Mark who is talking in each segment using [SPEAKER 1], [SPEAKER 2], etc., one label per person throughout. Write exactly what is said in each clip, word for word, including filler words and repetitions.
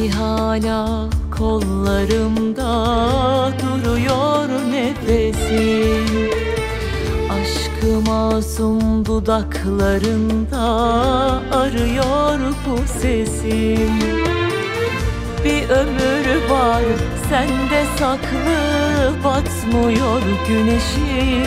[SPEAKER 1] Sanki hala kollarımda duruyor nefesin, aşkı masum dudaklarında arıyor bu sesim. Bir ömür var sende saklı, batmıyor güneşi.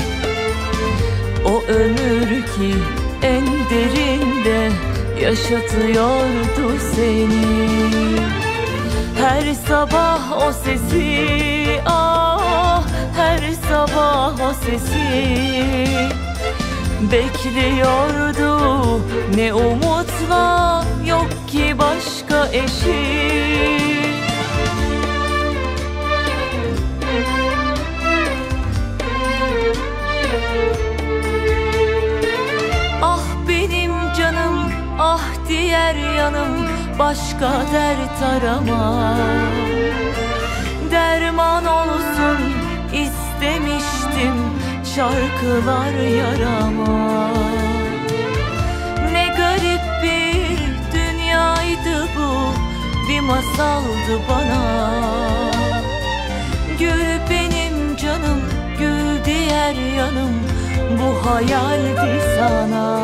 [SPEAKER 1] O ömür ki en derinde yaşatıyordu seni. Her sabah o sesi, ah her sabah o sesi bekliyordu. Ne umutla, yok ki başka eşi. Ah benim canım, ah diğer yanım, başka dert arama. Derman olsun istemiştim şarkılar yarama. Ne garip bir dünyaydı bu, bir masaldı bana. Gül benim canım, gül diğer yanım, bu hayaldi sana.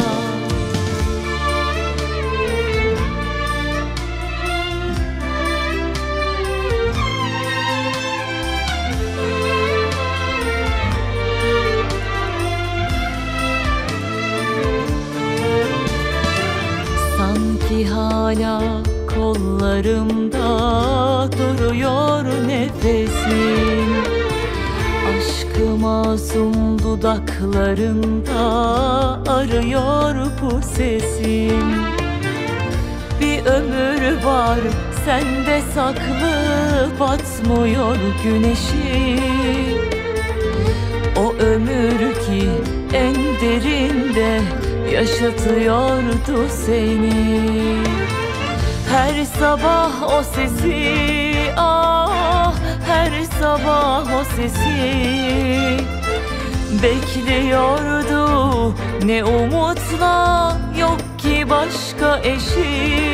[SPEAKER 1] Sanki hala kollarımda duruyor nefesin, aşkı masum dudaklarında arıyor bu sesim. Bir ömür var sende saklı, batmıyor güneşi. O ömür ki en derinde yaşatıyordu seni. Her sabah o sesi, ah her sabah o sesi bekliyordu. Ne umutla, yok ki başka eşi.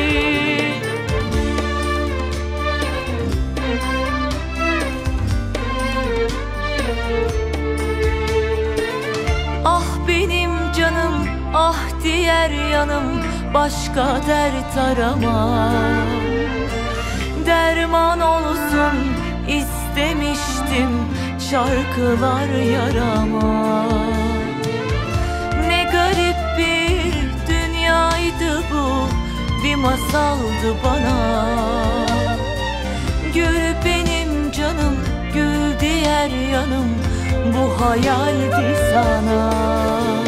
[SPEAKER 1] Ah benim canım, ah diğer yanım, başka dert arama. Derman olsun istemiştim şarkılar yarama. Ne garip bir dünyaydı bu, bir masaldı bana. Gül benim canım, gül diğer yanım, bu hayaldi sana.